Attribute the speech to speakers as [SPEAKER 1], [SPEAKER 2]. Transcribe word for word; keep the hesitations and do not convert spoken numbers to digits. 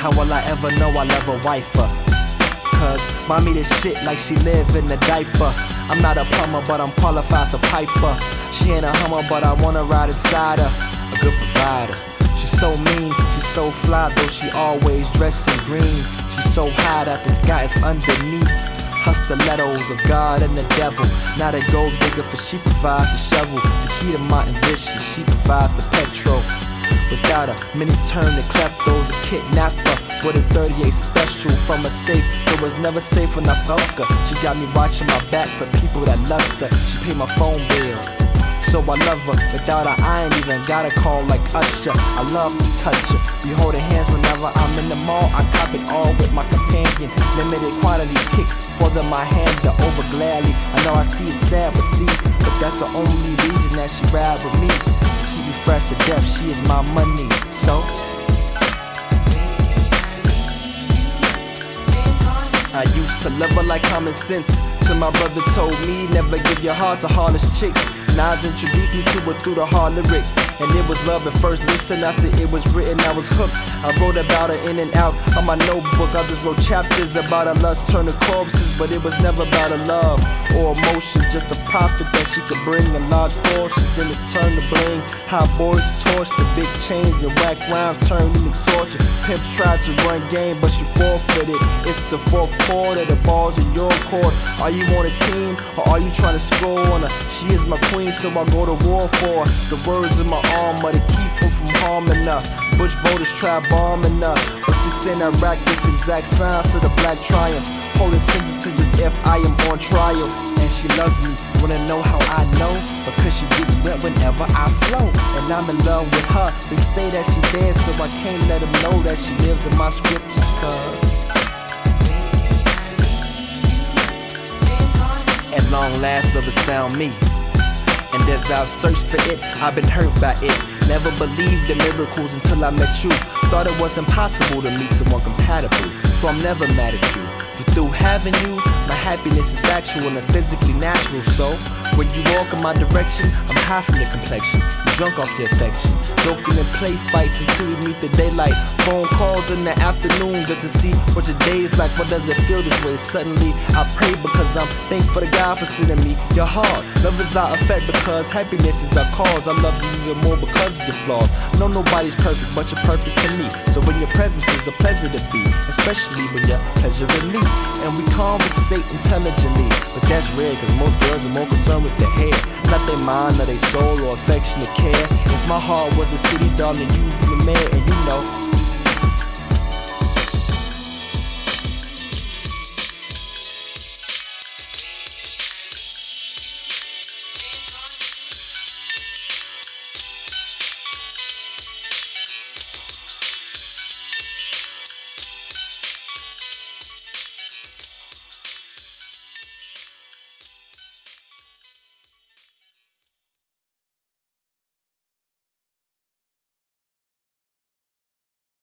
[SPEAKER 1] how will I ever know I love a wifer? Cause mommy this shit like she live in a diaper. I'm not a plumber, but I'm qualified to pipe her. She ain't a hummer, but I wanna ride inside her. A good provider. She's so mean, she's so fly, though she always dressed in green. She's so high that the sky is underneath her stilettos of God and the devil. Not a gold digger, for she provides the shovel, the key to my ambition. She provides the petrol. Without her, many turn to kleptos, a kidnapper with a thirty-eight special from a safe that was never safe enough of her. She got me watching my back for people that loved her. She paid my phone bill, so I love her. Without her, I ain't even got a call like Usher. I love to touch her. We holding hands whenever I'm in the mall. I cop it all with my companion. Limited quantity kicks for them I hand her over gladly. I know I see it sad, but see, but that's the only reason that she ride with me. She be fresh to death, she is my money. So I used to love her like common sense, till my brother told me never give your heart to heartless chicks. Nas introduced me to her through the hard lyric, and it was love at first listen. After it was written, I was hooked. I wrote about her in and out on my notebook. I just wrote chapters about her lust turn to corpses, but it was never about her love or emotion, just a profit that she could bring in large portions. Then it turned to bling. How boys torch the big chains and whack rhymes turned into torture. Pimps tried to run game, but she forfeited. It's the fourth quarter, the ball's in your court. Are you on a team or are you trying to score on her? She is my queen, so I go to war for her. The words in my armor to keep them from harming her. Bush voters try bombing her, but this in Iraq, this exact signs to the black triumph. Holding sentences as if I am on trial. And she loves me, wanna know how I know? Because she gets wet whenever I flow. And I'm in love with her. They say that she dead, so I can't let them know that she lives in my scriptures. Cause at long last, love has found me. And as I've searched for it, I've been hurt by it. Never believed in miracles until I met you. Thought it was impossible to meet someone compatible, so I'm never mad at you. For through having you, my happiness is factual and physically natural. So when you walk in my direction, I'm high from the complexion, drunk off the affection, joking and play fights until we meet the daylight. Phone calls in the afternoon just to see what your day is like. What does it feel this way? Suddenly I pray because I'm thankful to God for sending me your heart. Love is our effect because happiness is our cause. I love you even more because of your flaws. I know nobody's perfect, but you're perfect to me. So when your presence is a pleasure to be, especially when you're pleasuring me. And we conversate intelligently, but that's rare cause most girls are more concerned with their hair, not their mind or their soul or affectionate care. If my heart was a city, darling, you'd be the mayor, and you know